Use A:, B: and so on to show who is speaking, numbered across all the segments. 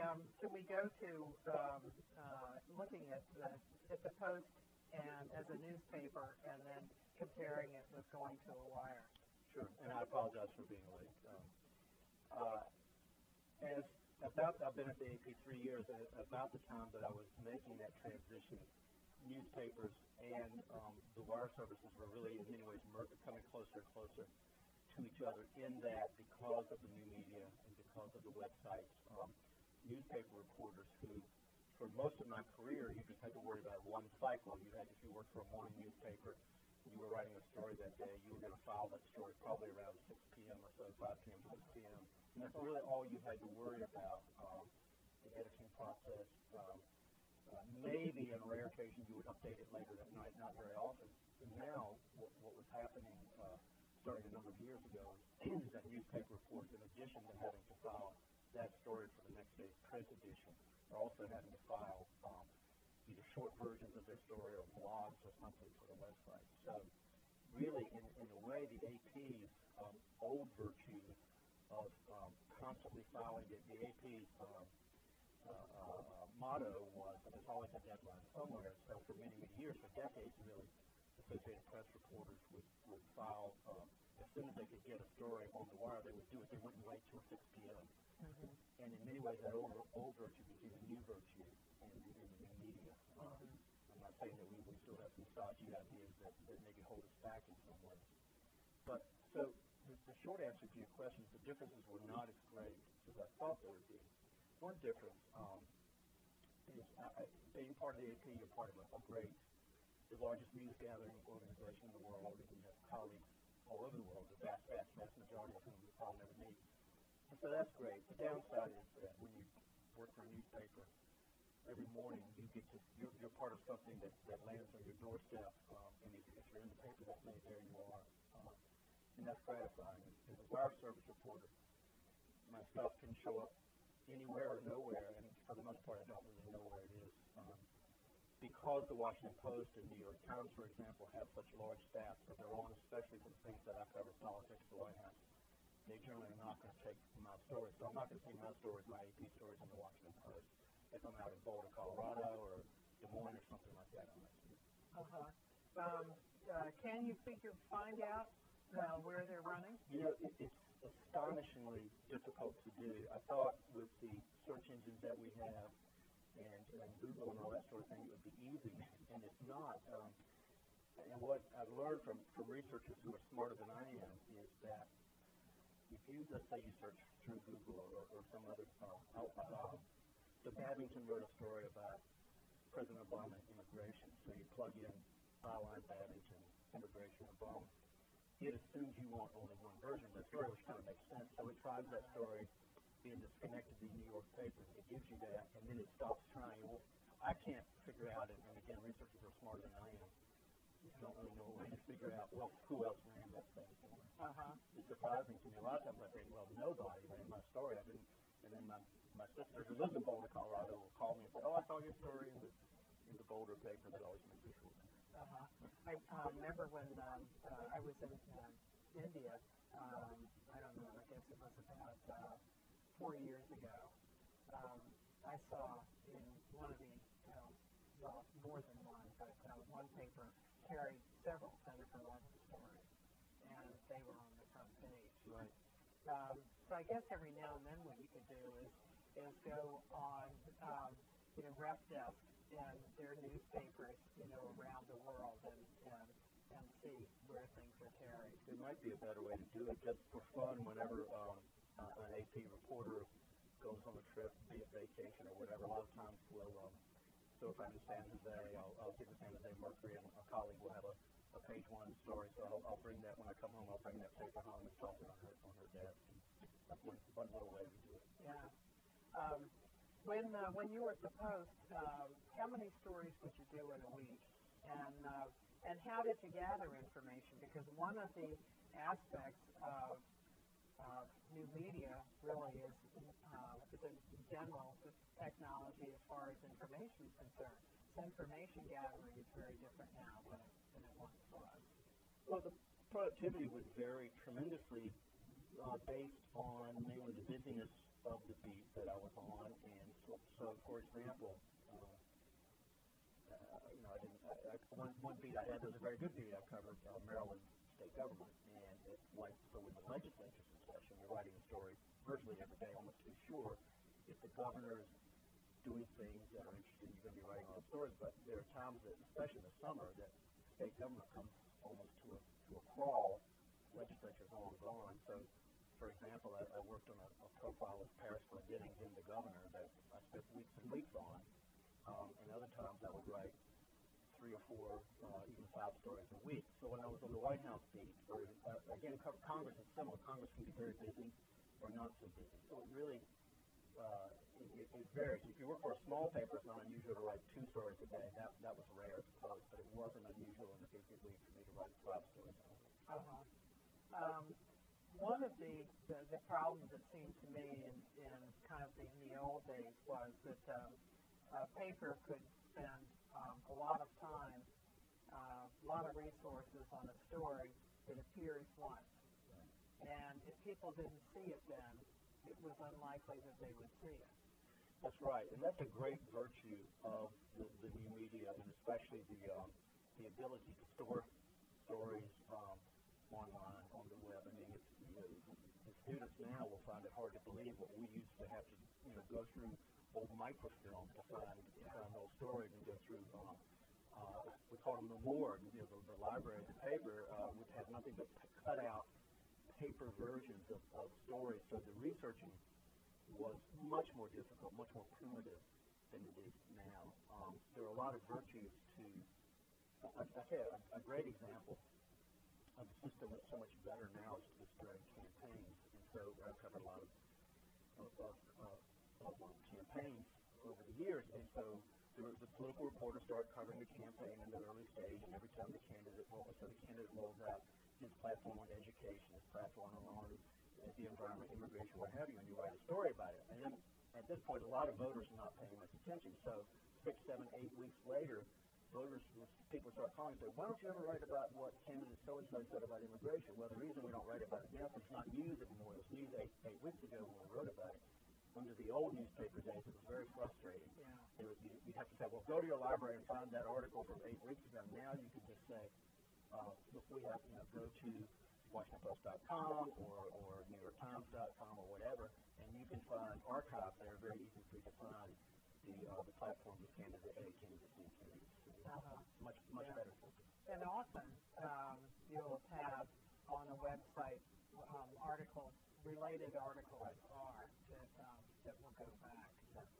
A: can we go to looking at the Post and as a newspaper, and then comparing it with going to a wire?
B: Sure, and I apologize for being late. I've been at the AP 3 years. About the time that I was making that transition, newspapers and the wire services were really, in many ways, coming closer and closer to each other. In that, because of the new media and because of the websites, newspaper reporters who, for most of my career, you just had to worry about one cycle. You had, if you worked for a morning newspaper, you were writing a story that day, you were going to file that story probably around 6 p.m. or so, 5 p.m. to 6 p.m. And that's really all you had to worry about, the editing process. Maybe on rare occasions you would update it later that night, not very often. And now, what was happening starting a number of years ago is that newspaper reports, in addition to having to file that story for the next day's print edition, are also having to file either short versions of their story or blogs or something for the website. So really, in a way, the AP's old virtue of constantly filing, the AP's motto was there's always a deadline somewhere. So for many, many years, for decades really, Associated Press reporters would file as soon as they could get a story on the wire, they would do it. They wouldn't wait till 6 p.m. Mm-hmm. And in many ways, that old virtue became a new virtue in media. I'm not saying that we still have some stodgy ideas that maybe hold us back in some ways. But so the short answer to your question is the differences were not as great as I thought they would be. One difference is being part of the AP, you're part of the largest news gathering organization in the world, and you have colleagues all over the world, the vast majority of whom we probably never meet. And so that's great. The downside is that when you work for a newspaper, every morning you're part of something that lands on your doorstep, and if you're in the paper that day, there you are. And that's gratifying. As a wire service reporter, my stuff can show up anywhere or nowhere, and for the most part I don't really know where it is. Because the Washington Post and New York Times, for example, have such large staffs of their own, especially for the things that I cover, politics, the White House, they generally are not going to take my stories. So I'm not going to see my stories, my AP stories in the Washington Post. If I'm out in Boulder, Colorado, or Des Moines or something like that, I might see it.
A: Can you find out where they're running?
B: You know, it's astonishingly difficult to do. I thought with the search engines that we have, and Google and all that sort of thing, it would be easy, and it's not. And what I've learned from researchers who are smarter than I am is that if you, let's say you search through Google or some other outlet, so Babington wrote a story about President Obama and immigration, so you plug in byline Babington, immigration, Obama. It assumes you want only one version of the story, which kind of makes sense, so it tries that story being disconnected to the New York paper. It gives you that, and then it stops trying. Well, I can't figure out, and again, researchers are smarter than I am. Don't really know a way to figure out, well, who else ran that thing. It's surprising to me. A lot of times I think, well, nobody ran my story. And then my sister, who lives in Boulder, Colorado, will call me and say, oh, I saw your story in the Boulder paper. That always makes me feel good.
A: I remember when I was in India, I don't know, I guess it was about 4 years ago, I saw in one of the, well, more than one, but one paper carried several Senator Levin stories, and they were on the front page.
B: Right.
A: So I guess every now and then what you could do is go on, Rep Desk and their newspapers, around the world and see where things are carried.
B: There might be a better way to do it, just for fun, whenever an AP reporter goes on a trip, be it vacation or whatever. A lot of times we'll, so if I'm in San Jose, I'll get the San Jose Mercury, and a colleague will have a page one story, so I'll bring that when I come home. I'll bring that paper home and toss it on her desk. That's one little way to do it.
A: Yeah. When you were at the Post, how many stories would you do in a week? And how did you gather information? Because one of the aspects of new media really is the general technology as far as information is concerned. So information gathering is very different now than it once was.
B: Well, the productivity would vary tremendously based on mainly the busyness of the beat that I was on and beat I had, there was a very good beat I covered, Maryland state government, and it's like, so when the legislature's in session, you're writing a story virtually every day, almost to be sure, if the governor is doing things that are interesting, you're going to be writing all the stories, but there are times that, especially in the summer, that state government comes almost to a crawl, legislature's long gone, so, for example, I worked on a profile of Paris Glendenning, then the governor, that I spent weeks and weeks on, and other times I would write 3 or 4, even 5 stories a week. So when I was on the White House beat, or again, Congress is similar. Congress can be very busy or not so busy. So it really, it varies. If you work for a small paper, it's not unusual to write 2 stories a day. That was rare, but it wasn't unusual in a big week for me to write 5 stories a week.
A: One of the problems that seemed to me in kind of in the old days was that a paper could spend a lot of time, a lot of resources on a story that appears once. And if people didn't see it then, it was unlikely that they would see it.
B: That's right, and that's a great virtue of the new media, and especially the ability to store stories online, on the web. I mean, the students now will find it hard to believe what we used to have to, go through old microfilm to find those stories and go through. We call them the morgue, the library, the paper, which has nothing but cut out paper versions of stories. So the researching was much more difficult, much more primitive than it is now. There are a lot of virtues to. I tell you, a great example of the system that's so much better now is during campaigns, and so I've covered a lot of campaigns over the years, and so the political reporters start covering the campaign in the early stage, and every time the candidate rolls out his platform on education, his platform on the environment, immigration, what have you, and you write a story about it. And then at this point, a lot of voters are not paying much attention. So 6, 7, 8 weeks later, people start calling and say, why don't you ever write about what candidate so-and-so said about immigration? Well, the reason we don't write about it now is it's not news anymore. It was news 8 weeks ago when we wrote about it. Under the old newspaper days, it was very frustrating. Yeah. You'd have to say, well, go to your library and find that article from 8 weeks ago. Now you can just say, look, we have, go to WashingtonPost.com or NewYorkTimes.com or whatever, and you can find archives there very easy for you to find the platforms of candidate A, candidate B, candidate C. Much better system.
A: And often you'll have on a website related articles that will go back.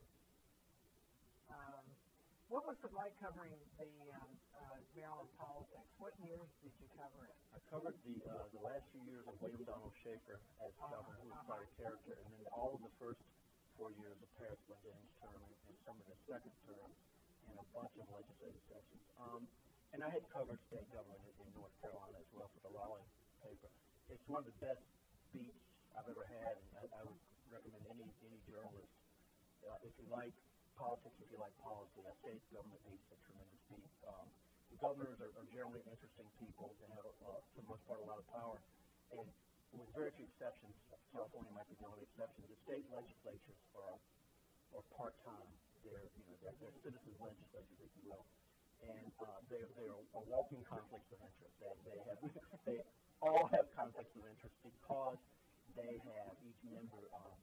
A: What was it like covering the Maryland politics? What years did you cover it?
B: I covered the last few years of William Donald Schaefer as governor, who was quite a character, and then all of the first 4 years of Paris Glendenning's term and some of the second term, and a bunch of legislative sessions. And I had covered state government in North Carolina as well for the Raleigh paper. It's one of the best beats I've ever had, and I would recommend any journalist, if you like politics, if you like policy, a state government beat's a tremendous beat. The governors are generally interesting people. They have, for the most part, a lot of power. And with very few exceptions, California might be the only exception, the state legislatures are part-time. They're citizen legislatures, if you will. And they are walking conflicts of interest. They all have conflicts of interest because they have, each member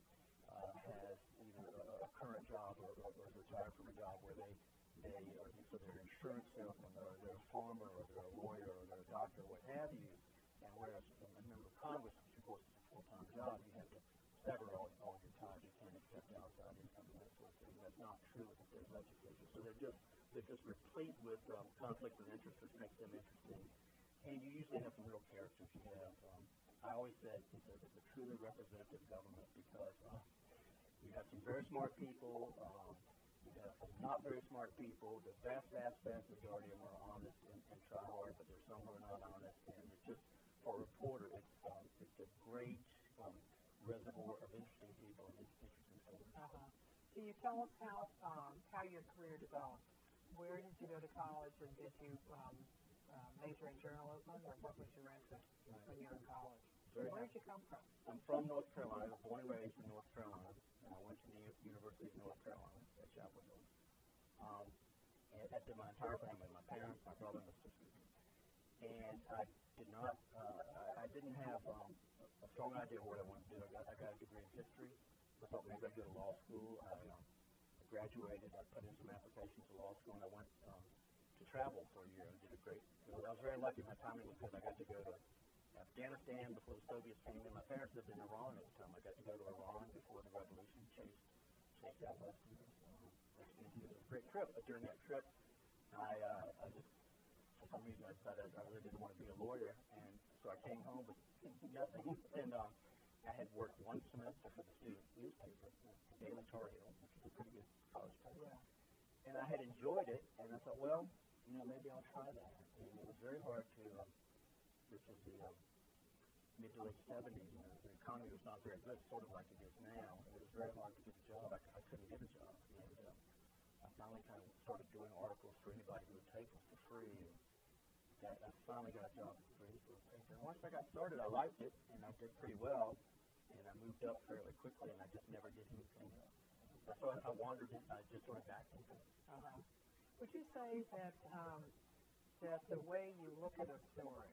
B: has either a current job or is retired from a job where they're an insurance salesman, or they're a farmer, or they're a lawyer, or they're a doctor, what have you. And whereas a member of Congress, which of course is a full-time job, you have to sever all your time. You can't accept outside income and that sort of thing. That's not true with the state legislature. So they're just replete with conflicts of interest, which makes them interesting. And you usually have some real characters. You have, I always said it's a truly representative government because you have some very smart people, you have some not very smart people. The vast majority of them are honest and try hard, but there's some who are not honest. And it's just, for a reporter, it's a great reservoir of interesting people and interesting stories.
A: Can you tell us how your career developed? Where did you go to college, and did you major in journalism, or what was your interest when you were in college? Where did you come from?
B: I'm from North Carolina, born and raised in North Carolina, and I went to the University of North Carolina at Chapel Hill. And I did my entire family, my parents, my brother, and my sister. and I did not, I didn't have a strong idea of what I wanted to do. I got a degree in history. I thought maybe I'd go to law school. I graduated. I put in some applications to law school, and I went to travel for a year. I did a great. I was very lucky. My timing was good. I got to go to Afghanistan before the Soviets came in. My parents lived in Iran at the time. I got to go to Iran before the revolution chased out Westerners. It was a great trip. But during that trip, I just, for some reason, I decided I really didn't want to be a lawyer, and so I came home with nothing. And I had worked one semester for the student newspaper, the Daily Tar Heel, which is a pretty good college paper. Yeah. And I had enjoyed it, and I thought, well, maybe I'll try that. And it was very hard to. This was the mid to late 70s, and the economy was not very good, sort of like it is now. It was very hard to get a job. I couldn't get a job. And I finally kind of started doing articles for anybody who would take us for free. And I finally got a job for free for a paper. And once I got started, I liked it, and I did pretty well. And I moved up fairly quickly, and I just never did anything else. So I wandered, I just sort of backed into it.
A: Would you say that that the way you look at a story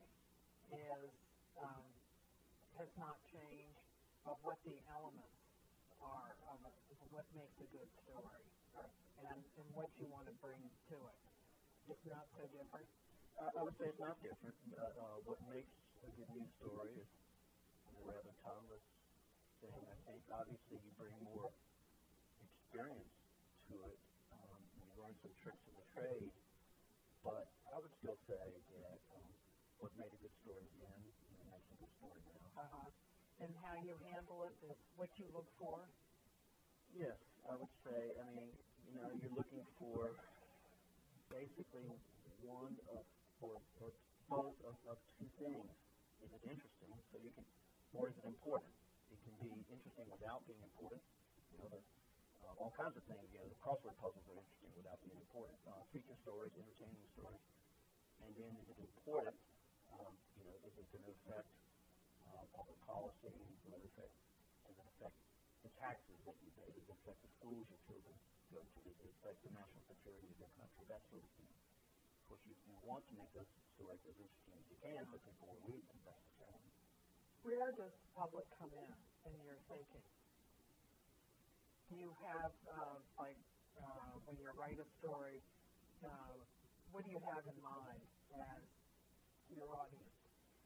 A: has not changed of what the elements are of what makes a good story and what you want to bring to it? It's not so different?
B: I would say it's not different. What makes a good news story is a rather timeless thing. I think obviously you bring more experience to it. You learn some tricks of the trade. But I would still say that what made a good story then makes a good story now.
A: And how you handle it is what you look for?
B: Yes, I would say, you're looking for basically one of, or both of two things. Is it interesting? So you can, or is it important? It can be interesting without being important. All kinds of things. The crossword puzzles are interesting without being important. Feature stories, entertaining stories. And then is it important? Is it going to affect public policy? Does it affect the taxes that you pay? Does it affect the schools your children go to? Does it affect the national security of your country? That sort of thing. Of course, you want to make those stories as interesting as you can so people will read them. That's the challenge.
A: Where does public come in your thinking? Do you have, when you write a story, what do you have in mind as your audience?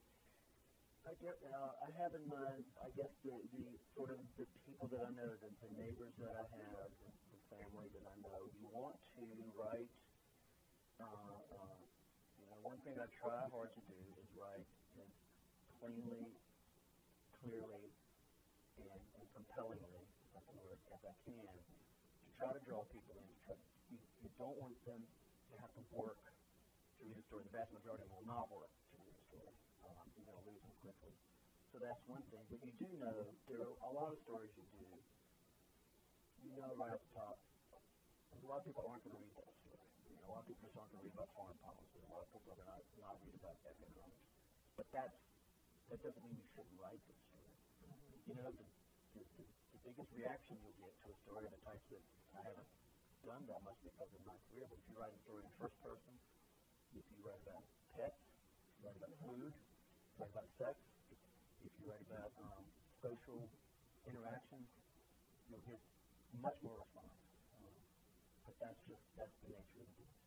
B: I have in mind, I guess, the sort of the people that I know, the neighbors that I have, the family that I know. You want to write, one thing I try hard to do is write as cleanly, clearly, and compellingly, as I can, to try to draw people in. You don't want them to have to work to read a story. The vast majority of them will not work to read a story. You're going to lose them quickly. So that's one thing. But you do know there are a lot of stories you do. You know right off the top, a lot of people aren't going to read that story. A lot of people just aren't going to read about foreign policy. A lot of people are going to not read about economics. But that doesn't mean you shouldn't write this story. The biggest reaction you'll get to a story of the types that I haven't done that much because of my career, but if you write a story in first person, if you write about pets, if you write about food, if you write about sex, if you write about social interaction, you'll get much more response. But that's the nature of the business.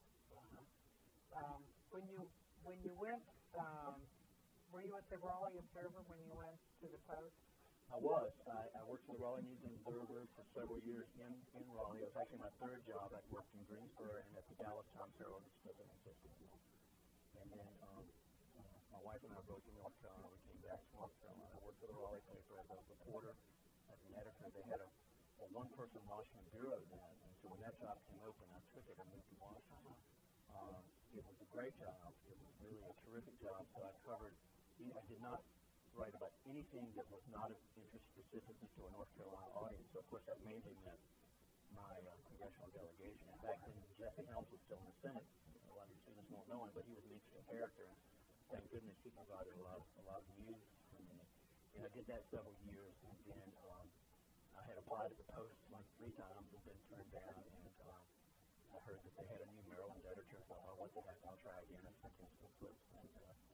A: When you went, were you at the Raleigh Observer when you went to the Post?
B: I was. I worked for the Raleigh News and Observer for several years in Raleigh. It was actually my third job. I worked in Greensboro and at the Dallas Times-Herald, which was an assistant. And then my wife and I both in North Carolina. We came back to North Carolina. I worked for the Raleigh paper as a reporter, as an editor. They had a one-person Washington bureau then, and so when that job came open, I took it and moved to Washington. It was a great job. It was really a terrific job. So I covered. I did not write about anything that was not of interest specifically to a North Carolina audience. So, of course, that mainly meant my congressional delegation. In fact, then Jesse Helms was still in the Senate. A lot of your students won't know him, but he was an interesting character. And thank goodness he provided a lot of news for me. And I did that several years. And then I had applied at the Post like 3 times and been turned down. And I heard that they had a new Maryland editor. So I thought, what the heck, I'll try again. I sent in some clips. And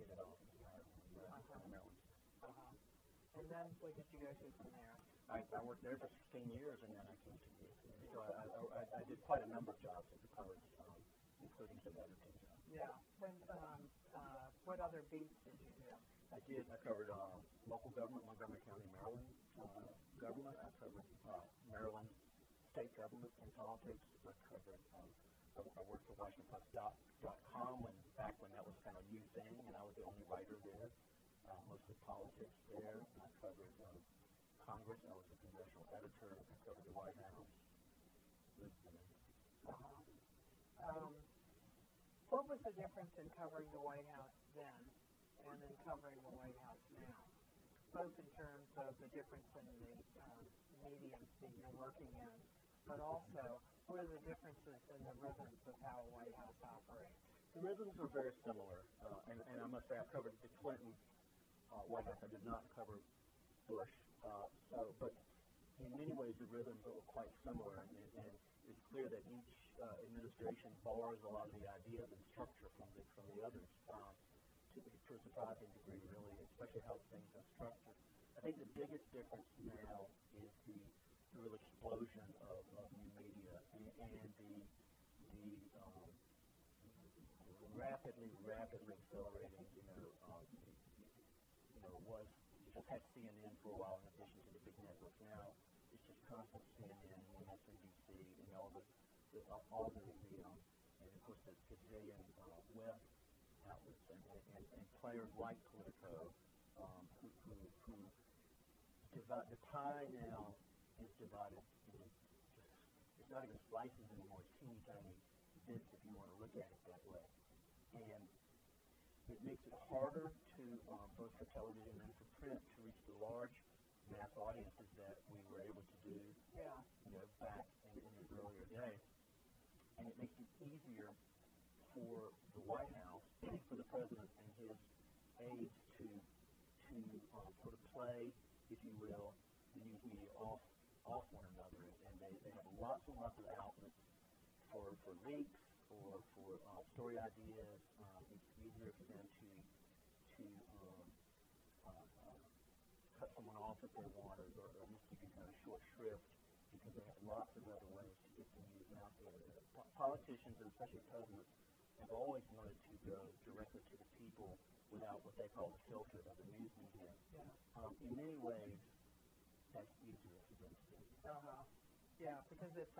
B: hit it off in Maryland.
A: And then what did you go to from there?
B: I worked there for 16 years, and then I came to USC. So I did quite a number of jobs at the college, including some editing jobs.
A: Yeah. When, what other beats did you do?
B: I covered local government, Montgomery County, Maryland government. I covered Maryland state government and politics. I covered, I worked for WashingtonPost.com back when that was kind of a new thing, and I was the only writer there, mostly politics there. I covered Congress. I was a congressional editor. I covered the White House.
A: What was the difference in covering the White House then and in covering the White House now, both in terms of the difference in the mediums that you're working in, but also what are the differences in the rhythms of how a White House operates?
B: The rhythms are very similar, and I must say I covered the Clinton White House. I did not cover Bush, but in many ways the rhythms are quite similar, and it's clear that each administration borrows a lot of the ideas and structure from the others, to a surprising degree, really, especially how things are structured. I think the biggest difference now is the real explosion of new media and the rapidly accelerating, was just had CNN for a while in addition to the big networks. Now it's just constant CNN, MSNBC, and all the and of course the gazillion web outlets and players like Politico, who divide the pie now is divided into it's not even slices anymore, it's teeny tiny bits if you want to look at it that way. And it makes it harder to both for television and for print to reach the large mass audiences that we were able to do back in the earlier day. And it makes it easier for the White House, for the president and his aides to sort of play, if you will, the news media off one another, and they have lots and lots of outlets for leaks, for story ideas. It's easier for them to cut someone off if they want, or at least give you kind of short shrift, because they have lots of other ways to get the news out there. Politicians, and especially presidents, have always wanted to go directly to the people without what they call the filter of the news media. In many ways, that's easier for them to do.
A: Yeah, because it's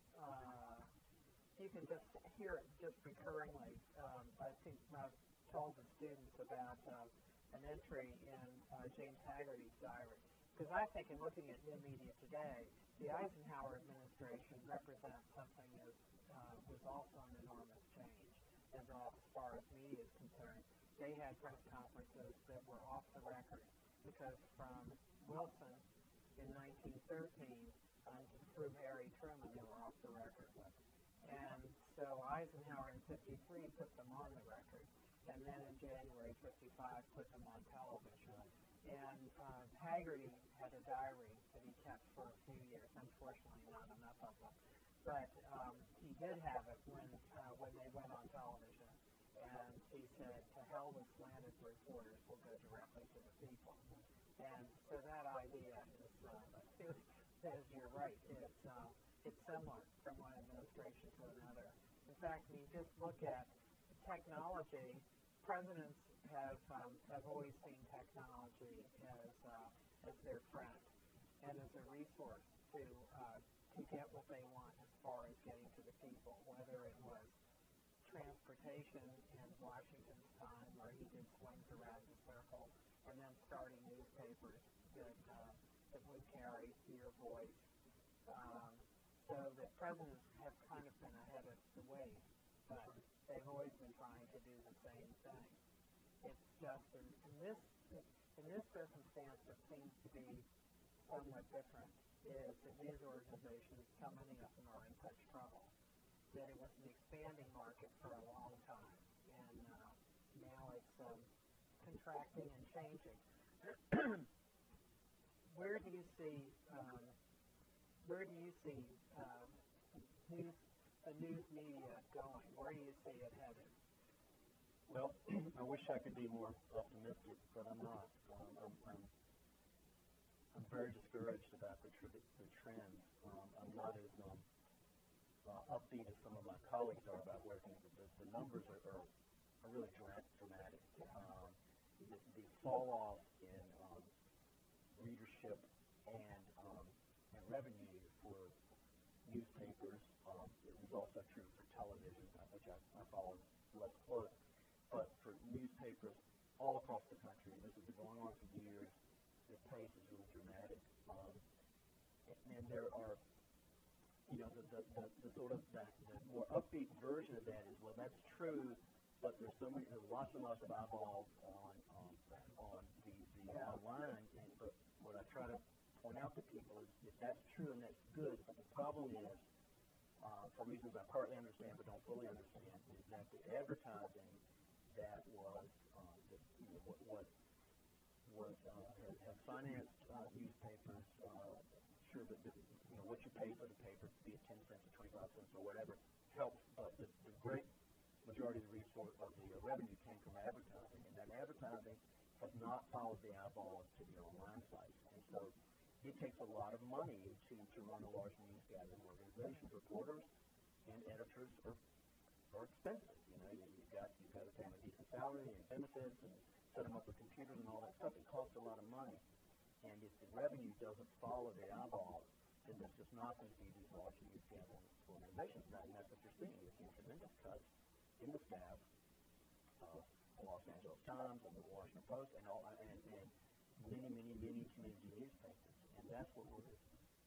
A: you can just hear it just recurringly. I think I've told the students about an entry in James Haggerty's diary, because I think in looking at new media today, the Eisenhower administration represents something that was also an enormous change as far as media is concerned. They had press conferences that were off the record, because from Wilson in 1913 through Harry Truman, they were off the record. And so Eisenhower in 53 put them on the record, and then in January 55 put them on television. And Haggerty had a diary that he kept for a few years, unfortunately not enough of them. But he did have it when they went on television. And he said, to hell with slanted reporters, we'll go directly to the people. And so that idea is you're right, it's similar from one administration to another. In fact, when you just look at technology, presidents have always seen technology as their friend and as a resource to get what they want as far as getting to the people, whether it was transportation in Washington's time, where he did swings around the circle, and then starting newspapers that would carry your voice. So the presidents have kind of been ahead of the wave, but they've always been trying to do the same thing. It's just in this circumstance that seems to be somewhat different is that news organizations, so many of them are in such trouble, that it was an expanding market for a long time, and now it's contracting and changing. Where do you see the news media going? Where do you see it headed?
B: Well, I wish I could be more optimistic, but I'm not. I'm very discouraged about the trends. I'm not as upbeat as some of my colleagues are about where things are. The numbers are really dramatic. The fall off in readership and revenue for newspapers is also true for television, which I follow less close. But for newspapers all across the country, this has been going on for years. The pace is really dramatic, and there are, the sort of the more upbeat version of that is, well, that's true, but there's lots and lots of eyeballs on the online. But what I try to point out to people is, if that's true and that's good, but the problem is, for reasons I partly understand but don't fully understand, is that the advertising that was has financed newspapers. Sure, that what you pay for the paper, be it 10 cents or 25 cents or whatever, helps. But the great majority of the resource of the revenue came from advertising, and that advertising has not followed the eyeballs to the online sites, and so it takes a lot of money to run a large news gathering organization. Reporters and editors are expensive. You've got to pay them a decent salary and benefits and set them up with computers and all that stuff. It costs a lot of money. And if the revenue doesn't follow the eyeballs, then there's just not going to be these large news gathering organizations. And that's what you're seeing. You're seeing tremendous cuts in the staff of the Los Angeles Times and the Washington Post and many community newspapers. And that's what we're doing.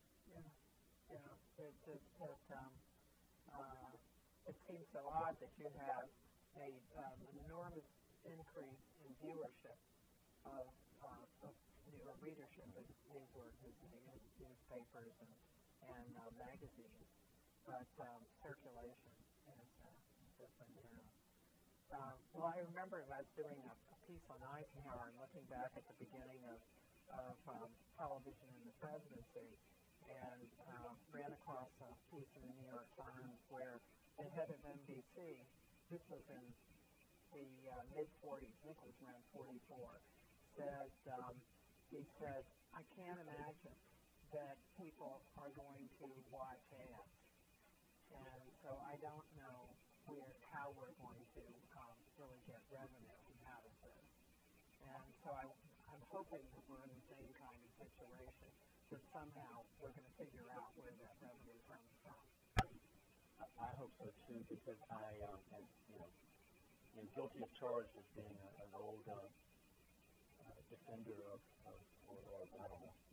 A: It seems so odd that you have an enormous increase in viewership of readership of newspapers and magazines, but circulation has been down. Well, I remember I was doing a piece on Eisenhower and looking back at the beginning of television in the presidency, and ran across a piece in the New York Times where the head of NBC, this was in the mid-40s, I think it was around 44, he said, I can't imagine that people are going to watch ads. And so I don't know how we're going to really get revenue out of this. And so I'm hoping that we're in the same kind of situation, that somehow we're going to figure out where that revenue comes from.
B: I hope so too, because I am guilty of charged as being an old defender of or I don't know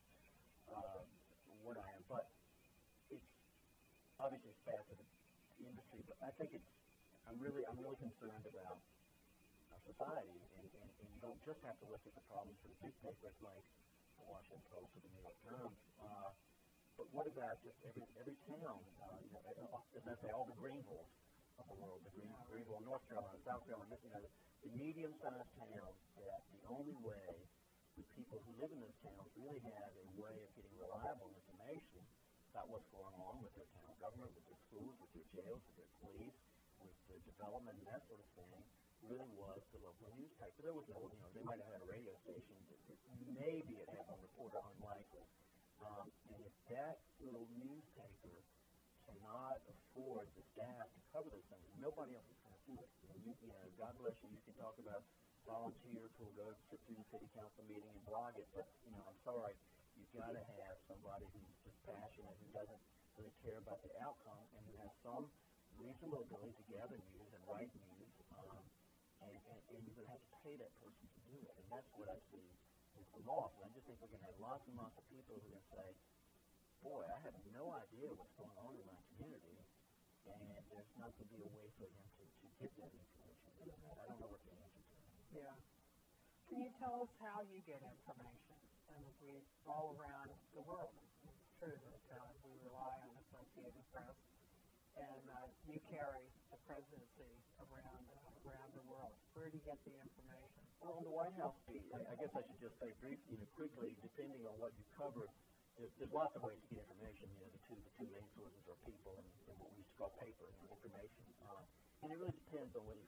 B: what I am, but it's obviously it's bad for the industry. But I think I'm really concerned about society, and you don't just have to look at the problems for the newspapers like the Washington Post or the New York Times. But what about just every town? As I say, all the Greenvilles of the world, the Greenville, North Carolina, South Carolina, the medium-sized towns that the only way the people who live in those towns really have a way of getting reliable information about what's going on with their town government, with their schools, with their jails, with their police, with the development and that sort of thing, really was the local newspaper. There was no, they might have had a radio station, maybe it had one reporter, unlikely. And if that little newspaper cannot afford the staff to cover those things, nobody else is going to do it. God bless you, you can talk about volunteers who will go sit through the city council meeting and blog it, but I'm sorry, you've got to have somebody who's just passionate, who doesn't really care about the outcome, and who has some reasonable ability to gather news and write news, and you're going to have to pay that person to do it, and that's what I see is the loss. And I just think we're going to have lots and lots of people who are going to say, boy, I have no idea what's going on in my community, and there's not going to be a way for them to get that information. I don't know what the answer is.
A: Yeah. Can you tell us how you get information? And we all around the world. It's true that we rely on Associated Press, and you carry the presidency around the world. Where do you get the information?
B: Well, on the White House feed, I guess I should just say briefly, quickly, depending on what you cover, there's lots of ways to get information. The two main sources are people and what we used to call paper information. And it really depends on whether you're covering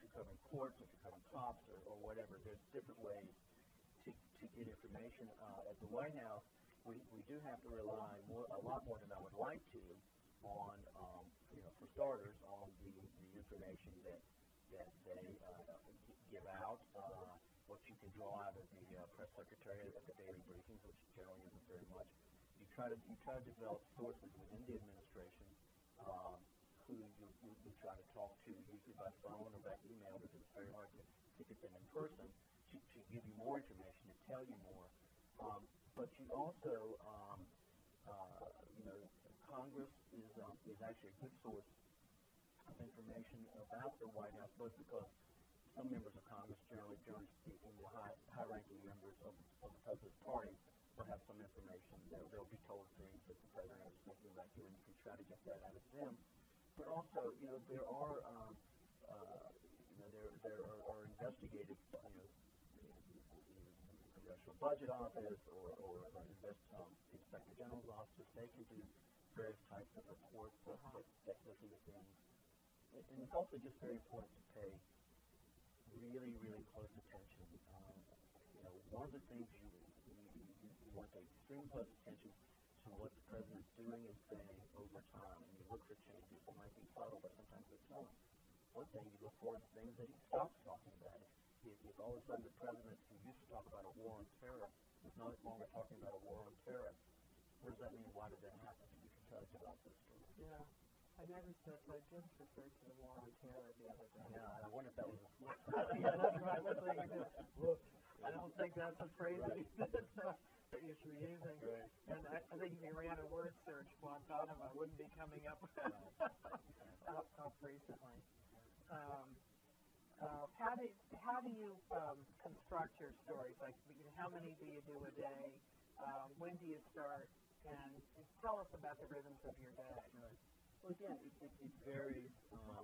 B: reports, if you're covering cops or whatever. There's different ways to get information. At the White House, we do have to rely a lot more than I would like to on, for starters, on the information that they give out, what you can draw out of the press secretary at the daily briefings, which generally isn't very much. You try to develop sources within the administration who you try to talk to, usually by phone or by email, because it's very hard to get them in person to give you more information, to tell you more. But you also, Congress is actually a good source of information about the White House, both because some members of Congress, generally speaking, the high-ranking members of the President's party, will have some information. They'll be told things that the President is thinking about doing. You can try to get that out of them. But also, there are investigative, Congressional Budget Office or Inspector General's office. They can do various types of reports that look into things. And it's also just very important to pay really, really close attention. One of the things you want to pay extreme close attention to what the President's doing and saying over time. And you look for changes. It might be subtle, but sometimes they're telling. One thing, you look for things that he stops talking about. If all of a sudden the President who used to talk about a war on terror is no longer talking about a war on terror, what does that mean? Why did that happen? You can tell us about this story.
A: Yeah. I noticed that I just referred to the war on terror the other day.
B: Yeah, I wonder if that was a slip.
A: Yeah, that's what I was thinking. Look, I don't think that's a phrase that you should be using.
B: Right.
A: And I think if you ran a word search, Guantanamo wouldn't be coming up up recently. How do you construct your stories? Like, how many do you do a day? When do you start? And tell us about the rhythms of your day.
B: Right. Well, again, it varies.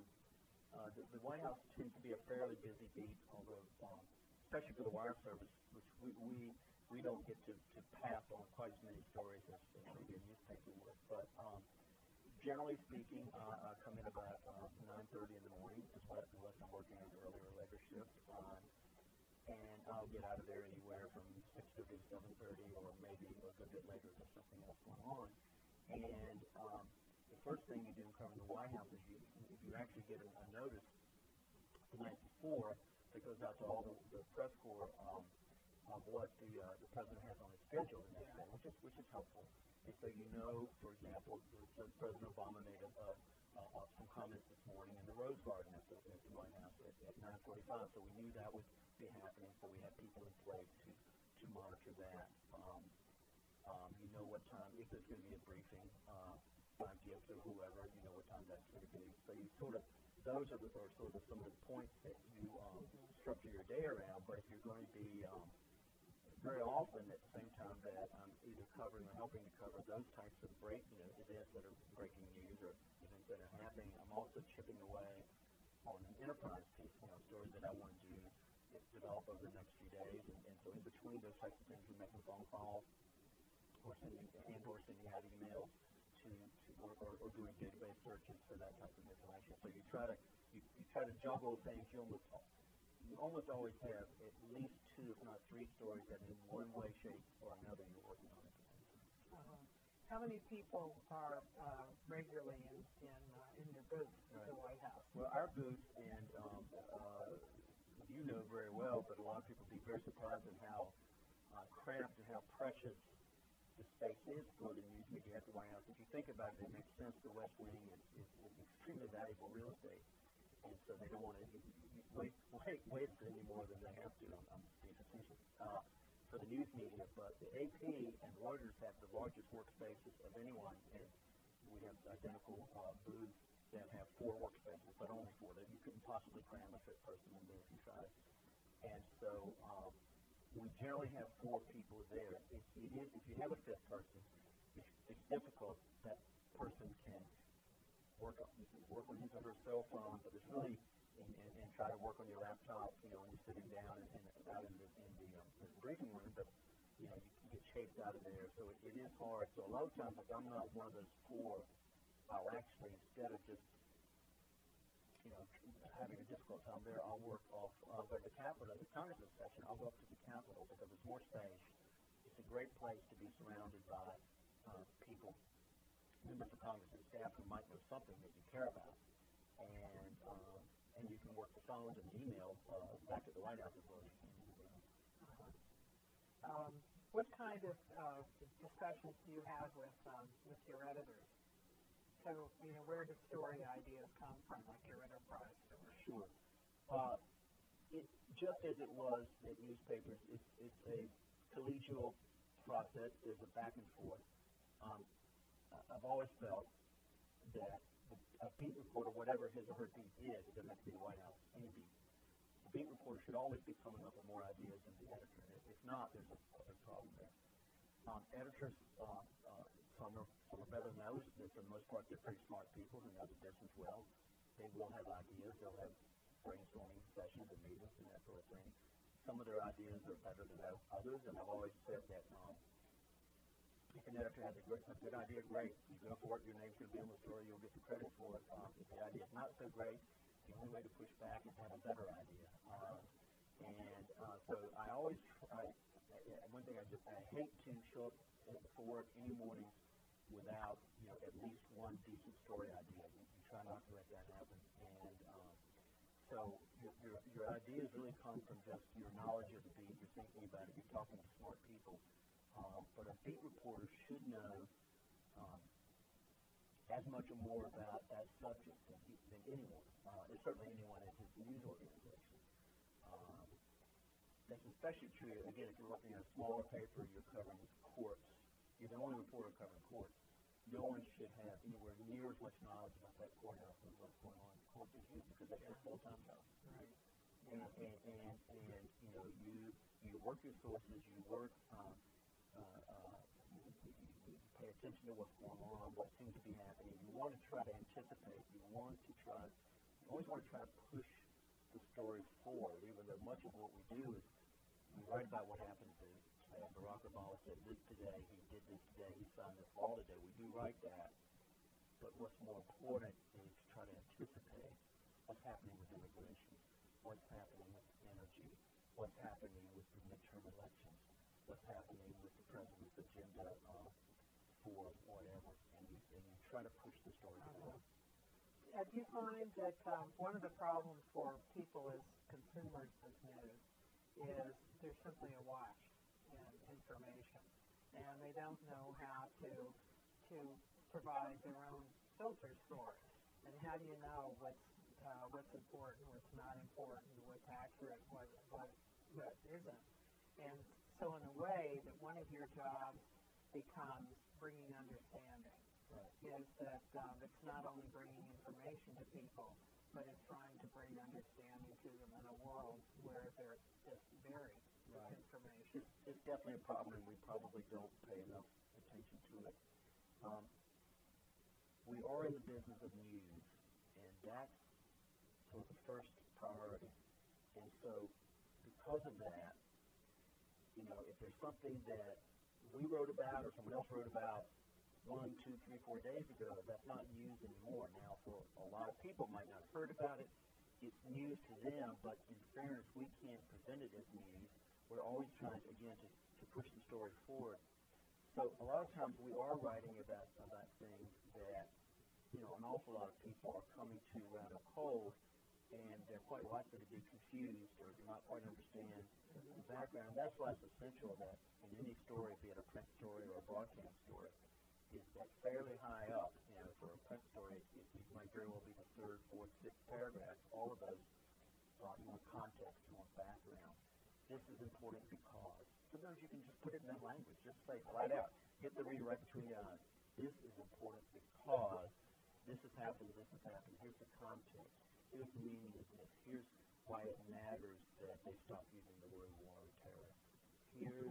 B: The White House tends to be a fairly busy beat, although, especially for the wire service, which we don't get to pass on quite as many stories as maybe a newspaper would. But generally speaking, I come in about 9:30 in the morning, unless I'm working an earlier or later shift. And I'll get out of there anywhere from 6:30 to 7:30, or maybe a good bit later if there's something else going on. And the first thing you do in covering the White House is you actually get a notice the night before that goes out to all the press corps of what the President has on his schedule the next day, which is helpful. And so for example, President Obama made some comments this morning in the Rose Garden at the White House at 9:45, so we knew that would be happening, so we had people in place to monitor that. You know what time, if there's going to be a briefing, by Gibbs or whoever, you know what time that's going to be. So you those are sort of some of the points that you structure your day around. But if you're going to be very often at the same time that I'm either covering or helping to cover those types of events that are breaking news or events that are happening, I'm also chipping away on an enterprise piece, stories that I want to develop over the next few days. And so in between those types of things, we're making phone calls or sending out emails or doing database searches for that type of information. So you try to juggle things. You almost always have at least 2, if not 3 stories that in one way, shape, or another you're working on.
A: How many people are regularly in your booth at the White House?
B: Well, our booth, and you know very well, but a lot of people be very surprised at how cramped and how precious the space is for the news media at the White House. If you think about it, it makes sense. The West Wing is extremely valuable real estate, and so they don't want to waste it any more than they have to. I'm being facetious for the news media, but the AP and Reuters have the largest workspaces of anyone, and we have identical booths that have 4 workspaces, but only 4. That you couldn't possibly cram a 5th person in there if you tried. And so we generally have 4 people there. If you have a 5th person, it's difficult. That person can work on his or her cell phone, but it's really and try to work on your laptop, when you're sitting down and out in the briefing room. But you get chased out of there, so it is hard. So a lot of times, if I'm not one of those 4, I'll actually, instead of just having a difficult time there, I'll work but the Capitol, the Congress session, I'll go up to the Capitol because it's more space. It's a great place to be surrounded by people, members of Congress and staff who might know something that you care about, and you can work the phones and the email back at the White House as well as you can anywhere else.
A: What kind of discussions do you have with your editors? So, where do story ideas come from, like your enterprise story?
B: Sure. Just as it was at newspapers, it's a collegial process. There's a back and forth. I've always felt that a beat reporter, whatever his or her beat is, it doesn't have to be the White House, any beat. The beat reporter should always be coming up with more ideas than the editor. If not, there's a problem there. Editors, some are better than others. For the most part, they're pretty smart people who know the business well. They will have ideas. They'll have brainstorming sessions and meetings and that sort of thing. Some of their ideas are better than others, and I've always said that if an editor has a good idea, great. You go for it, your name's going to be on the story, you'll get the credit for it. If the idea is not so great, the only way to push back is to have a better idea. So I always try, one thing I hate to show up for work any morning without, at least one decent story idea. You try not to let that happen. And so your ideas really come from just your knowledge of the beat, you're thinking about it, you're talking to smart people. But a beat reporter should know as much or more about that subject than anyone, and certainly anyone at his news organization. That's especially true, again, if you're working in a smaller paper, you're covering courts. You're the only reporter covering courts. No one should have anywhere near as much knowledge about that courthouse and what's going on in the court as you, because that's a full-time job.
A: Right.
B: And you work your sources, you work, you pay attention to what's going on, what seems to be happening. You want to try to anticipate. You always want to try to push the story forward, even though much of what we do is we write about what happened to Barack Obama said this today, he did this today, he signed this law today. We do write that, but what's more important is to try to anticipate what's happening with immigration, what's happening with energy, what's happening with the midterm elections, what's happening with the president's agenda for whatever, and you try to push the story forward.
A: Do you find that one of the problems for people as consumers of news is they're simply awash in information, and they don't know how to provide their own filters for it? And how do you know what's important, what's not important, what's accurate, what isn't? And so in a way, that one of your jobs becomes bringing understanding. Is that it's not only bringing information to people, but it's trying to bring understanding to them in a world where they're just buried with information.
B: It's definitely a problem, and we probably don't pay enough attention to it. We are in the business of news, and that's sort of the first priority. And so because of that, if there's something that we wrote about or someone else wrote about 1, 2, 3, 4 days ago, that's not news anymore. Now, for a lot of people might not have heard about it. It's news to them, but in fairness, we can't present it as news. We're always trying, again, to push the story forward. So a lot of times we are writing about things that, an awful lot of people are coming to rather cold, and they're quite likely to be confused or do not quite understand the background. That's why it's essential that in any story, be it a print story or a broadcast story, is that fairly high up, for a print story, it might very well be the 3rd, 4th, 6th paragraph. All of those, you want context, you want background. This is important because sometimes you can just put it in that language, just say flat out, hit the reader right between the eyes. This is important because this has happened, here's the context, here's the meaning of this, here's why it matters that they stop using the word war or terror. Here's,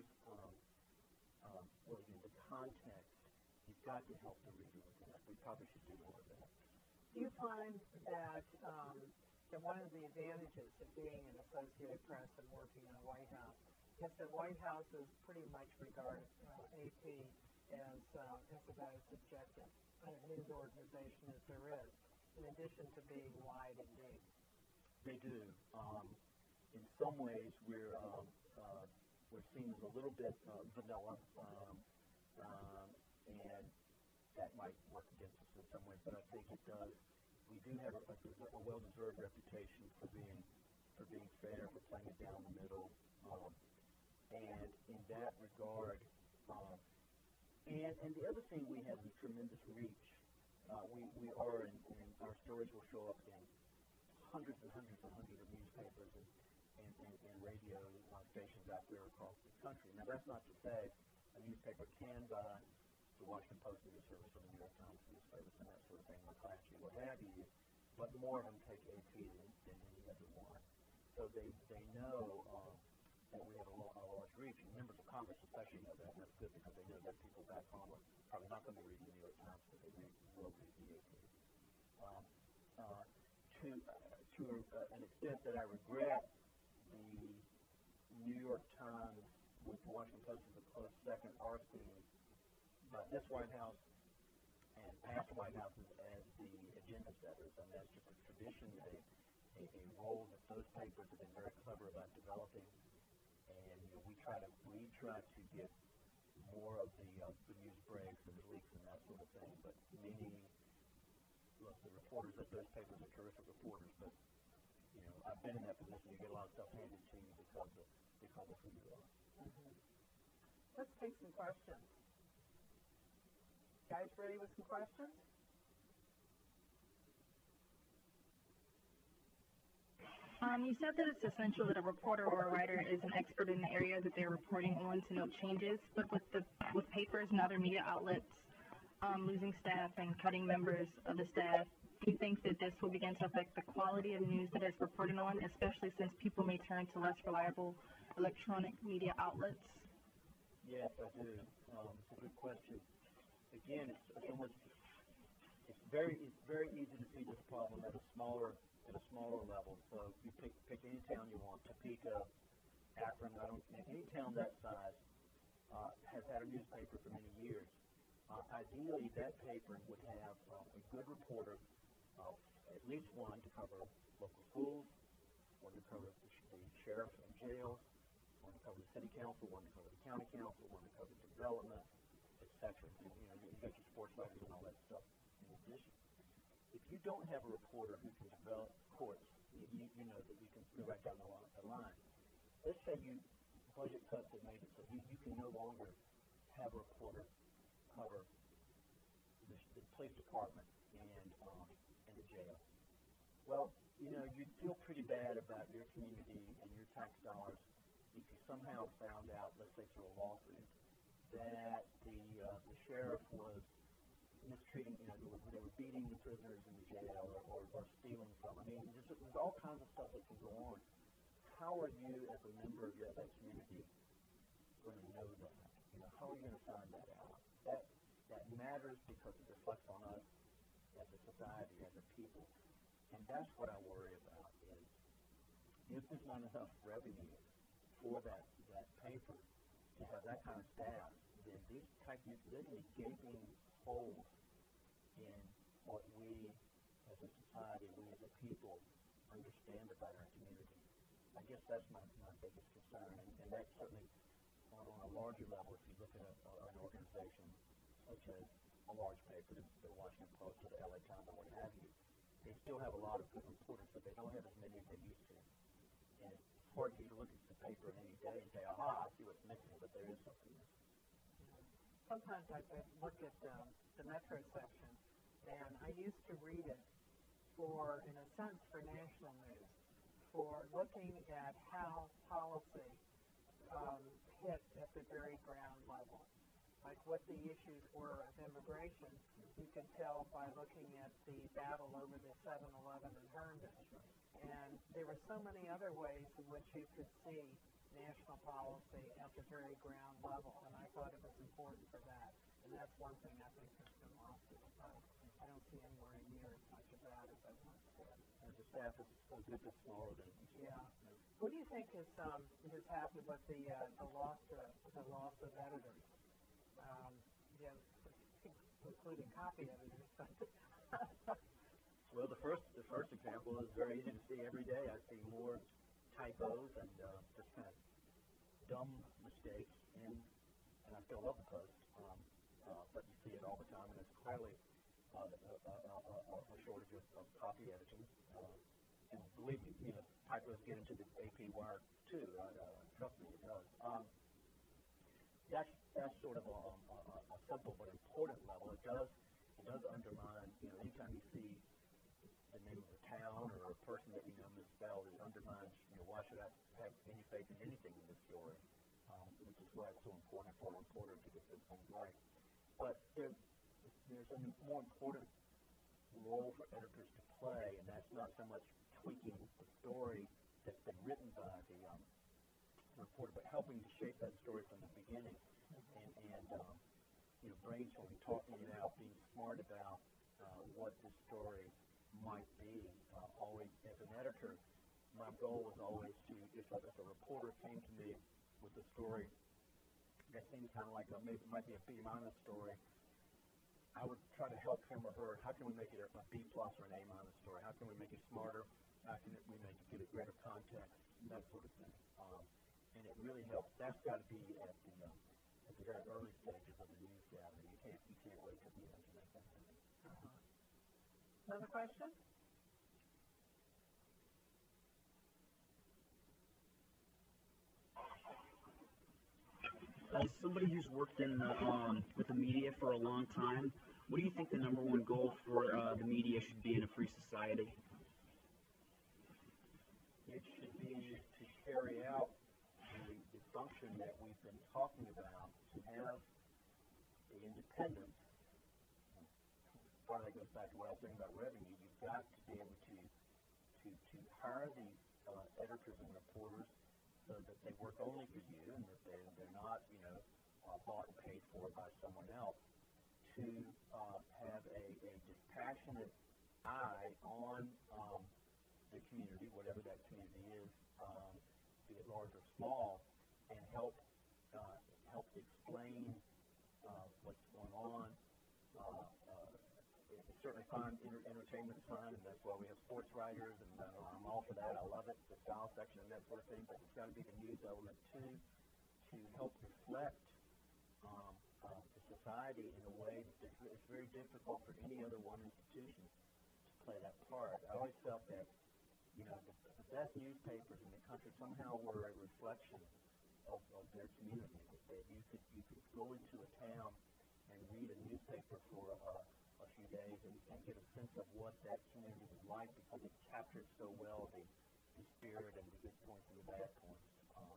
B: the context. You've got to help the reader with that. We probably should do more of that.
A: Do you find that one of the advantages of being an Associated Press and working in the White House is that White House is pretty much regarded AP as about as objective a news organization as there is, in addition to being wide and deep?
B: They do. in some ways we're seen as a little bit vanilla, and that might work against us in some ways, but I think it does. We do have a well-deserved reputation for being fair, for playing it down the middle, and in that regard, and the other thing we have is tremendous reach. We are, and our stories will show up in hundreds and hundreds and hundreds of newspapers and radio stations out there across the country. Now, that's not to say a newspaper can buy the Washington Post News Service or the New York Times News Service and that sort of thing, McClatchy, what have you, but more of them take AP than any other one. So they know that we have a large reach, and members of Congress especially know that, and that's good because they know that people back home are probably not going to be reading the New York Times, but they will read the AP. To an extent that I regret the New York Times with the Washington Post as a close second are seen by this White House and past White Houses as the agenda setters, and that's just a tradition, a role that those papers have been very clever about developing, and we try to get more of the news breaks and the leaks and that sort of thing, but the reporters at those papers are terrific reporters, but I've been in that position. You get a lot of stuff handed to you because of who you are.
A: Mm-hmm. Let's take some questions. Guys ready with some questions?
C: You said that it's essential that a reporter or a writer is an expert in the area that they're reporting on to note changes, but with papers and other media outlets losing staff and cutting members of the staff, do you think that this will begin to affect the quality of news that is reported on, especially since people may turn to less reliable electronic media outlets?
B: Yes, I do. It's a good question. Again, it's very easy to see this problem at a smaller level. So you pick any town you want, Topeka, Akron, any town that size has had a newspaper for many years. Ideally, that paper would have a good reporter, at least one to cover local schools, one to cover the sheriff and jails, one to cover the city council, one to cover the county council, one to cover development, etc. And you got your sports records and all that stuff in addition. If you don't have a reporter who can develop courts, you know that you can right down the line. Let's say budget cuts have made it so you can no longer have a reporter cover the police department and the jail. Well, you feel pretty bad about your community and your tax dollars if you somehow found out, let's say through a lawsuit, that the sheriff was mistreating, they were beating the prisoners in the jail or stealing from them. I mean, there's all kinds of stuff that can go on. How are you, as a member of that community, going to know that? How are you going to find that out? That matters because it reflects on us as a society, as a people. And that's what I worry about is if there's not enough revenue for that paper to have that kind of staff, then these type of gaping holes in what we as a society, we as a people understand about our community. I guess that's my biggest concern, and that's certainly on a larger level. If you look at an organization such as a large paper, the Washington Post or the LA Times or what have you, they still have a lot of good reporters, but they don't have as many as they used to. And it's hard for you to look at the paper any day and say, aha, I see what's missing, but there is something missing.
A: Sometimes I look at the Metro section, and I used to read it in a sense, for national news, for looking at how policy hit at the very ground level. Like what the issues were of immigration, you can tell by looking at the battle over the 7-Eleven in Herndon. And there were so many other ways in which you could see national policy at the very ground level, and I thought it was important for that. And that's one thing I think has been lost at the time. I don't see anywhere near as much of that as I once did.
B: And the staff is a good bit smaller than it used to be.
A: Yeah. What do you think has happened with the loss of editors? Including copy editors.
B: Well, the first example is very easy to see every day. I see more type typos and just kind of dumb mistakes, and I still love the Post, but you see it all the time, and it's clearly a shortage of copy editing. And believe me, typos get into the AP wire too. Trust me, it does. That's sort of a simple but important level. It does undermine, anytime you see the name of a town or a person that misspelled, it undermines, why should I have any faith in anything in this story? Which is why it's so important for a reporter to get this thing right. But there's a more important role for editors to play, and that's not so much tweaking the story that's been written by the reporter, but helping to shape that story from the beginning, and brainstorming, talking it out, being smart about what the story might be. Always, as an editor, my goal was always to, if a reporter came to me with a story that seemed kind of like maybe it might be a B- story, I would try to help him or her. How can we make it a B+ or an A- story? How can we make it smarter? How can we make it give it greater context? That sort of thing. And it really helps. That's got to be at the very early stages of the news gathering. You can't wait till the end to make that happen.
A: Another question?
D: As somebody who's worked in with the media for a long time, what do you think the number one goal for the media should be in a free society?
B: It should be to carry out the function that we've been talking about, to have the independence. Part of that goes back to what I was saying about revenue. You've got to be able to hire these editors and reporters so that they work only for you, and that they're not, bought and paid for by someone else, to have a dispassionate eye on the community, whatever that community is, be it large or small, and help explain what's going on. It's certainly fun. Entertainment's fun, and that's why we have sports writers, and I'm all for that. I love it, the style section and that sort of thing, but it's got to be the news element too, to help reflect the society in a way that it's very difficult for any other one institution to play that part. I always felt that, the best newspapers in the country somehow were a reflection of their community. That you could go into a town and read a newspaper for a few days and get a sense of what that community was like, because it captured so well the spirit and the good points and the bad points.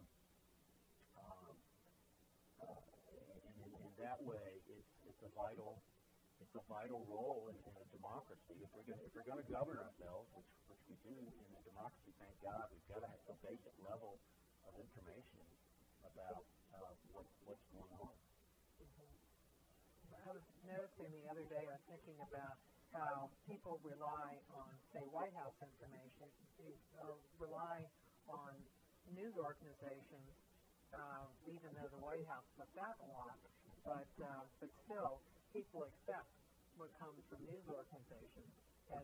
B: And in that way, it's a vital role in a democracy. If we're going to govern ourselves, which we do in a democracy, thank God, we've got to have some basic level of information about what's going on.
A: I was noticing the other day, I was thinking about how people rely on, say, White House information, rely on news organizations, even though the White House puts out a lot, but still, people accept what comes from news organizations as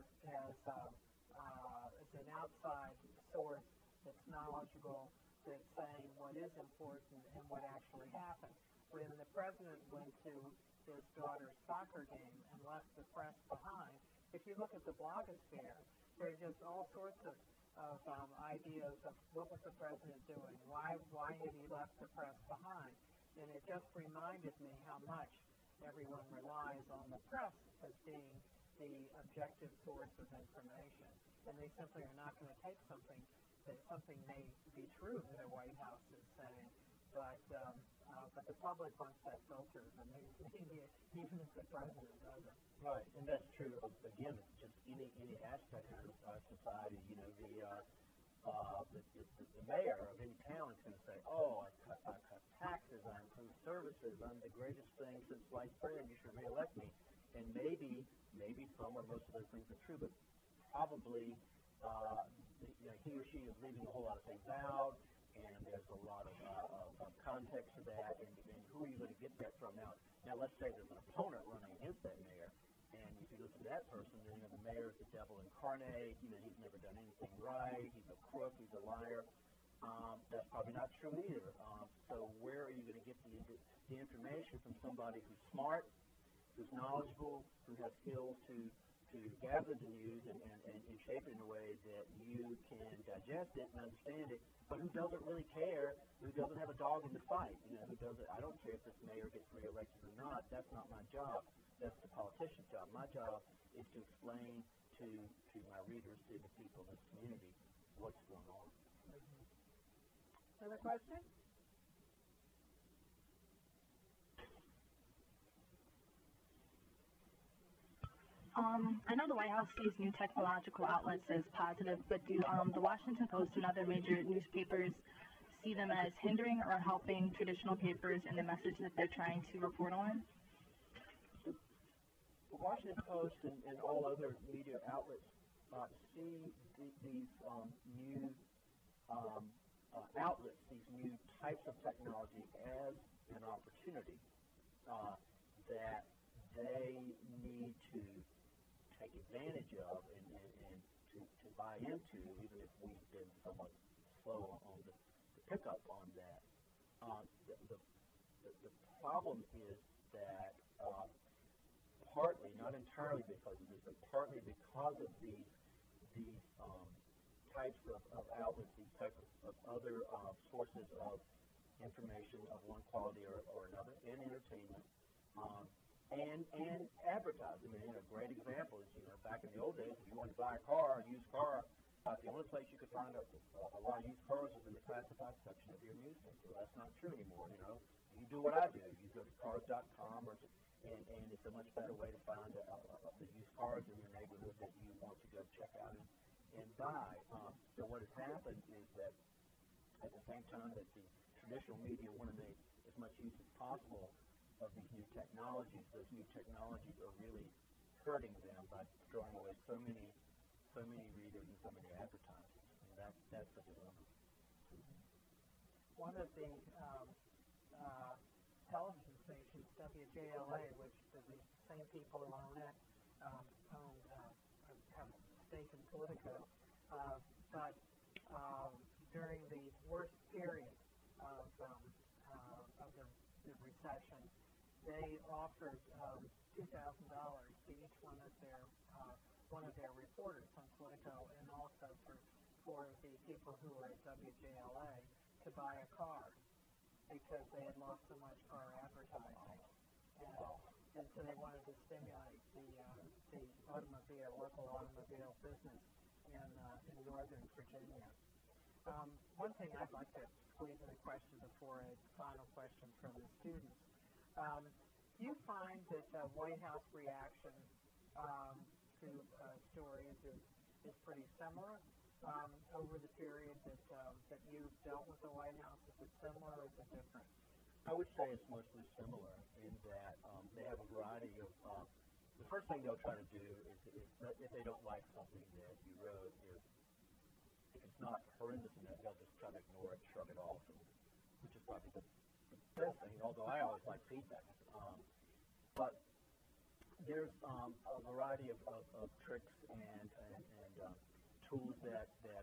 A: an outside source that's knowledgeable, that's saying what is important and what actually happened. When the president went to his daughter's soccer game and left the press behind, if you look at the blogosphere, there are just all sorts of ideas of what was the president doing, why had he left the press behind, and it just reminded me how much everyone relies on the press as being the objective source of information, and they simply are not going to take something may be true that the White House is saying, but the public wants that filtered, and even if the president doesn't.
B: Right, and that's true. Again, it's just any aspect of society. The mayor of any town is going to say, "Oh, I cut taxes, I improved services, I'm the greatest thing since sliced bread. You should re-elect me." And maybe some or most of those things are true, but probably he or she is leaving a whole lot of things out, and there's a lot of context to that, and who are you going to get that from? Now let's say there's an opponent running against that mayor, and if you listen to that person, then the mayor is the devil incarnate. He's never done anything right. He's a crook. He's a liar. That's probably not true either. So where are you going to get the information from somebody who's smart, who's knowledgeable, who has skills to gather the news and shape it in a way that you can digest it and understand it, but who doesn't really care, who doesn't have a dog in the fight, who doesn't, I don't care if this mayor gets reelected or not, that's not my job, that's the politician's job. My job is to explain to my readers, to the people in this community, what's going on.
A: Another question?
C: I know the White House sees new technological outlets as positive, but do the Washington Post and other major newspapers see them as hindering or helping traditional papers in the message that they're trying to report on?
B: The Washington Post and all other media outlets see these new outlets, these new types of technology as an opportunity that they need to take advantage of and to buy into, even if we've been somewhat slow on the pickup on that. The problem is that partly, not entirely because of this, but partly because of these types of outlets, these types of other sources of information of one quality or another, and entertainment, and advertising. I mean, a great example is, back in the old days, if you wanted to buy a car, a used car, the only place you could find a lot of used cars was in the classified section of your newspaper. Well, that's not true anymore, You do what I do. You go to cars.com, and it's a much better way to find the used cars in your neighborhood that you want to go check out and buy. So what has happened is that at the same time that the traditional media want to make as much use as possible of these new technologies, those new technologies are really hurting them by throwing away so many readers and so many advertisers. And that's the dilemma.
A: One of the television stations, WJLA, which the same people who own it have a stake in Politico, but during the worst period of the recession, they offered $2,000 to each one of their reporters on Politico, and also for the people who were at WJLA to buy a car because they had lost so much car advertising, and so they wanted to stimulate the local automobile business in Northern Virginia. One thing I'd like to squeeze in a question before a final question from the students. Do you find that White House reaction to stories is pretty similar over the period that you've dealt with the White House? Is it similar or is it different?
B: I would say it's mostly similar in that they have a variety of. The first thing they'll try to do is if they don't like something that you wrote, if it's not horrendous enough, they'll just try to ignore it, shrug it off, which is probably the best thing. Although I always like feedback, but there's a variety of tricks and tools that the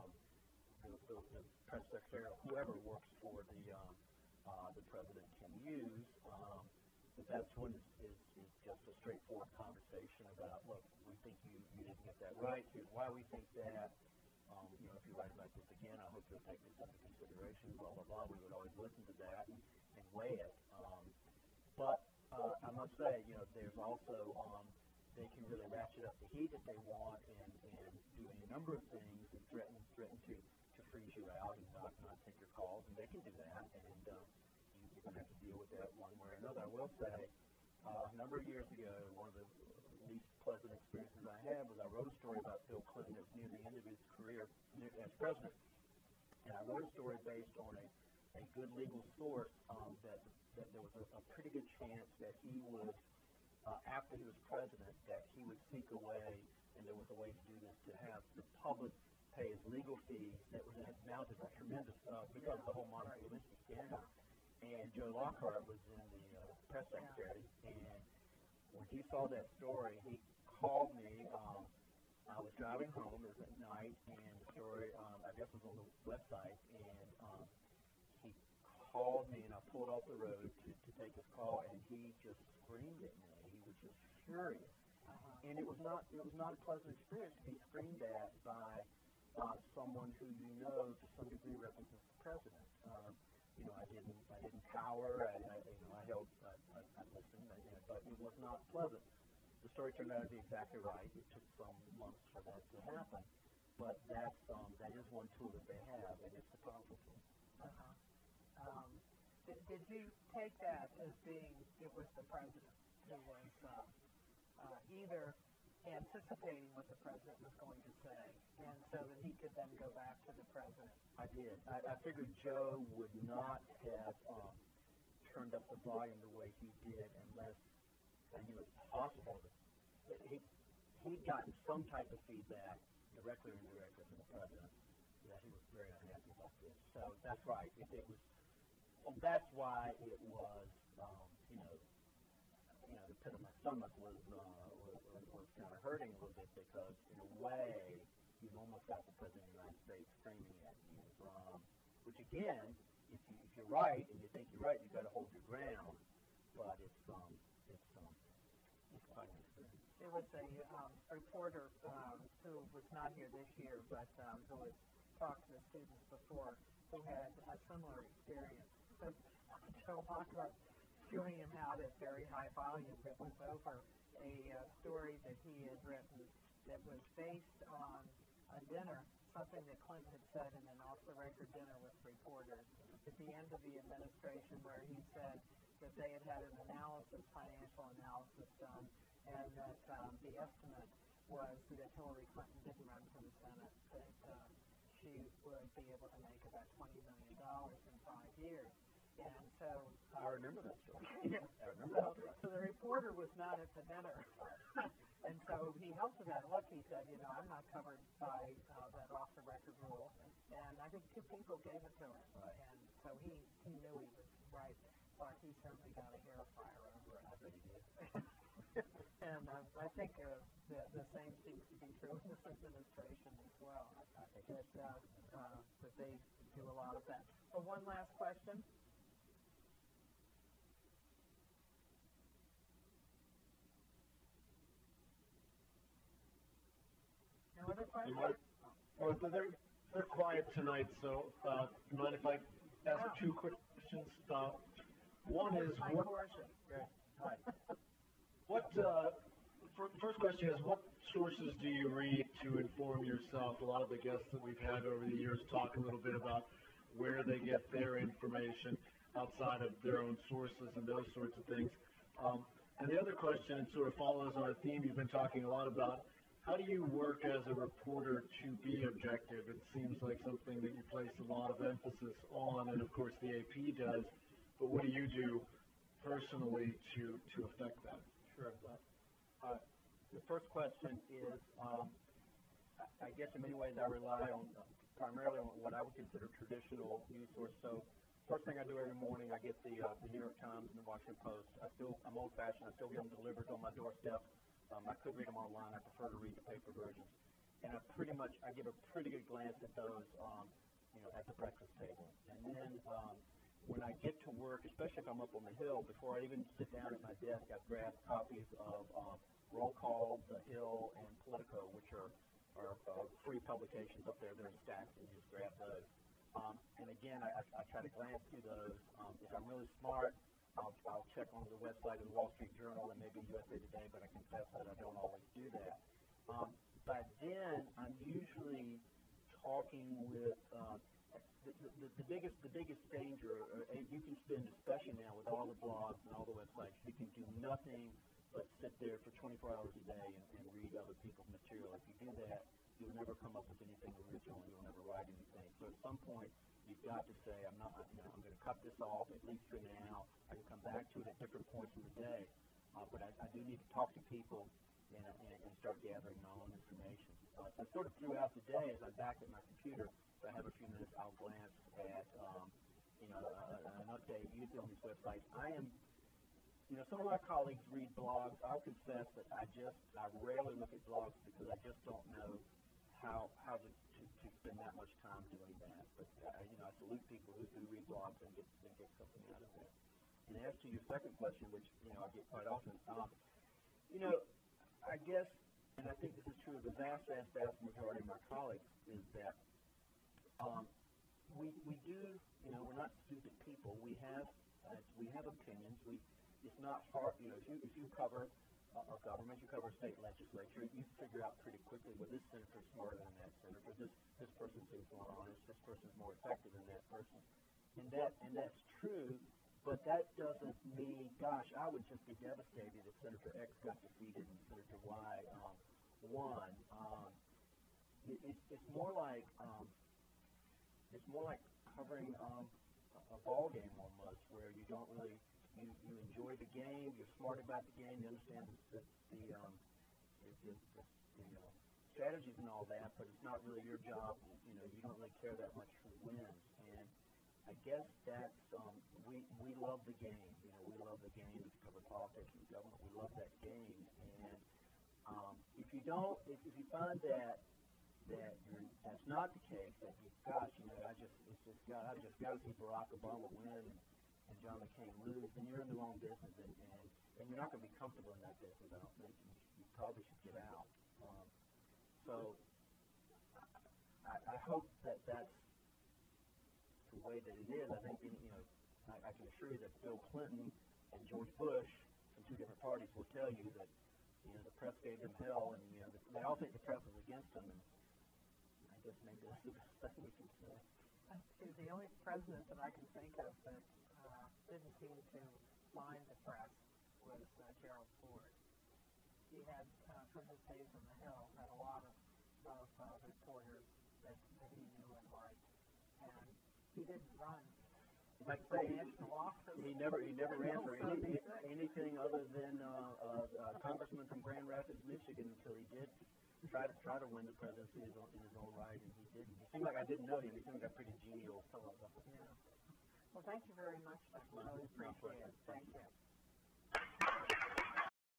B: press secretary or whoever works for the president can use. The best one is just a straightforward conversation about, look, we think you didn't get that right. Here's why we think that. If you write about this again, I hope you'll take this into consideration. Blah blah blah. We would always listen to that and weigh it. But I must say, there's also they can really ratchet up the heat if they want and do any number of things and threaten to freeze you out and not take your calls, and they can do that, and you're going to have to deal with that one way or another. I will say, a number of years ago, one of the least pleasant experiences I had was I wrote a story about Bill Clinton. It was near the end of his career as president, and I wrote a story based on a good legal source that there was a pretty good chance that he would, after he was president, that he would seek a way, and there was a way to do this, to have the public pay his legal fees that had mounted a tremendous, because of the whole Monica Lewinsky scandal. And Joe Lockhart was in the press secretary, and when he saw that story, he called me. I was driving home, it was at night, and the story, I guess, was on the website, and he called me, and I pulled off the road to take his call, and he just screamed at me. He was just furious, and it was not a pleasant experience to be screamed at by someone who to some degree represents the president. I didn't cower. I listened, but it was not pleasant. The story turned out to be exactly right. It took some months for that to happen, but that is one tool that they have, and it's a powerful tool.
A: Did you take that as being it was the president who was either anticipating what the president was going to say, and so that he could then go back to the president?
B: I did. I figured Joe would not have turned up the volume the way he did unless he was possible. He'd gotten some type of feedback, directly or indirectly, from the president that he was very unhappy about this. So that's right. That's why it was, the pit of my stomach was kind of hurting a little bit, because in a way, you've almost got the president of the United States screaming at you, which again, if you're right and you think you're right, you've got to hold your ground. But it's quite an experience.
A: There was a reporter who was not here this year, but who had talked to the students before, who had a similar experience. So Joe Walker chewing him out at very high volume. It was over a story that he had written that was based on a dinner, something that Clinton had said in an off-the-record dinner with reporters at the end of the administration, where he said that they had had an financial analysis done, and that the estimate was that Hillary Clinton didn't run for the Senate, that she would be able to make about $20 million in 5 years. And so
B: I remember that story.
A: Yeah.
B: I remember that story.
A: So the reporter was not at the dinner. And so he held to that. Look, he said, I'm not covered by that off-the-record rule. And I think 2 people gave it to him.
B: Right.
A: And so he knew he was right, but he certainly got a hair fryer over it.
B: I bet he did.
A: And I think the same seems to be true in this administration as well.
B: I think
A: that they do a lot of that. Well, one last question. No other questions?
E: Well, they're quiet tonight, so you mind if I ask 2 quick questions? One is first question is, what sources do you read to inform yourself? A lot of the guests that we've had over the years talk a little bit about where they get their information outside of their own sources and those sorts of things. And the other question sort of follows on a theme you've been talking a lot about. How do you work as a reporter to be objective? It seems like something that you place a lot of emphasis on, and of course the AP does, but what do you do personally to affect that?
B: Sure. The first question is, I guess in many ways I rely on primarily on what I would consider traditional news source. So first thing I do every morning, I get the New York Times and the Washington Post. I'm old-fashioned. I still get them delivered on my doorstep. I could read them online. I prefer to read the paper versions. And I give a pretty good glance at those, at the breakfast table. And then when I get to work, especially if I'm up on the Hill, before I even sit down at my desk, I've grabbed copies of Roll Call, The Hill, and Politico, which are free publications up there. They're in stacks, and you just grab those. And again, I try to glance through those. If I'm really smart, I'll check on the website of the Wall Street Journal and maybe USA Today, but I confess that I don't always do that. By then, I'm usually talking with the biggest danger. You can spend, especially now with all the blogs and all the websites, you can do nothing but sit there for 24 hours a day and read other people's material. If you do that, you'll never come up with anything original. You'll never write anything. So at some point, you've got to say, I'm going to cut this off, at least for now. I can come back to it at different points in the day. But I do need to talk to people and start gathering my own information. So sort of throughout the day, as I'm back at my computer, if I have a few minutes, I'll glance at, an update, usually on these websites. Some of my colleagues read blogs. I'll confess that I rarely look at blogs because I just don't know how to spend that much time doing that. But I salute people who read blogs and get something out of it. And as to your second question, which I get quite often, I guess, and I think this is true of the vast majority of my colleagues, is that we do, we're not stupid people. We have opinions. It's not hard, if you cover a government, you cover a state legislature, you figure out pretty quickly, well, this senator's smarter than that senator, this person seems more honest, this person's more effective than that person. And that's true, but that doesn't mean, gosh, I would just be devastated if Senator X got defeated and Senator Y won. It's more like covering a ball game almost, where you don't really you enjoy the game, you're smart about the game, you understand the strategies and all that, but it's not really your job. You don't really care that much who wins. And I guess that's we love the game. We love the game. We cover politics and government. We love that game. And if you find that that's not the case, that gosh, I just got to see Barack Obama win and John McCain lose, then you're in the wrong business, and you're not going to be comfortable in that business. I don't think you probably should get out. So I hope that that's the way that it is. I think I can assure you that Bill Clinton and George Bush from two different parties will tell you that the press gave them hell, and they all think the press was against them. And I guess maybe that's the best thing we can say.
A: The only president that I can think of that didn't seem to mind the press was Gerald Ford. He had, from his days on the Hill, had a lot of reporters that he knew and liked, and he didn't run.
B: Like say,
A: National office.
B: he never ran for anything other than congressman from Grand Rapids, Michigan, until he did try to win the presidency in his own right, and he didn't. He seemed like I didn't know him. He seemed like a pretty genial fellow.
A: Yeah. Well, thank you very much. I really appreciate it. Thank you.